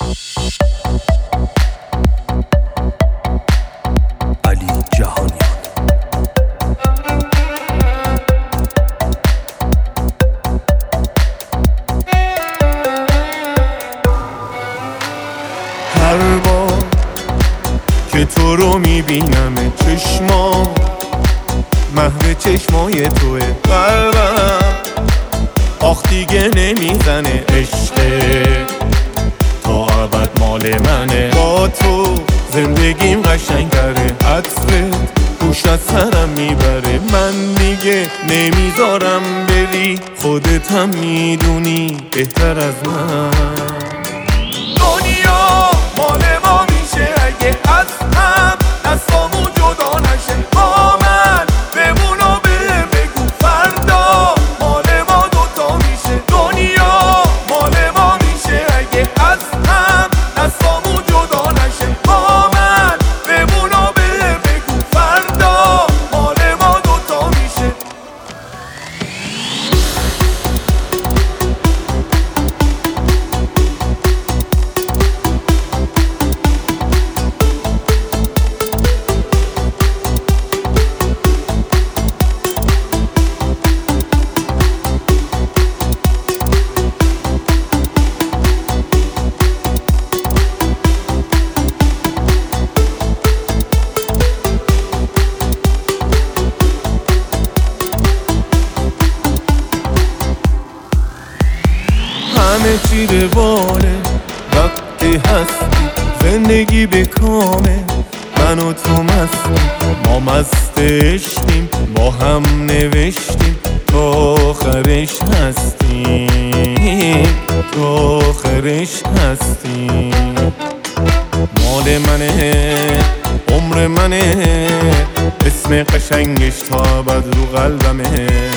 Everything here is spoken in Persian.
علی جهانیان. هر بار که تو رو میبینم چشمام محو چشمای توه، قلبم آخ دیگه نمیزنه، عشقه تا ابد مال منه. با تو زندگیم قشنگتره، عطرت گوش از سرم میبره. من دیگه نمیذارم بری، خودت هم میدونی بهتر از من. دنیا مال ما میشه اگه از هم دستامون جدا نشه. با من بمون و بگو فردا مال ما دوتا میشه. دنیا مال ما میشه اگه از هم دستامون جدا نشه. با من بمون و بگو فردا مال ما دوتا میشه. همه چی روانه وقتی هستی، زندگی به کامه من و تو مستی. ما مست عشقیم، با هم نوشتیم تا آخرش هستیم، تا آخرش هستیم. مال منه، عمر منه، اسم قشنگش تا ابد رو قلبمه.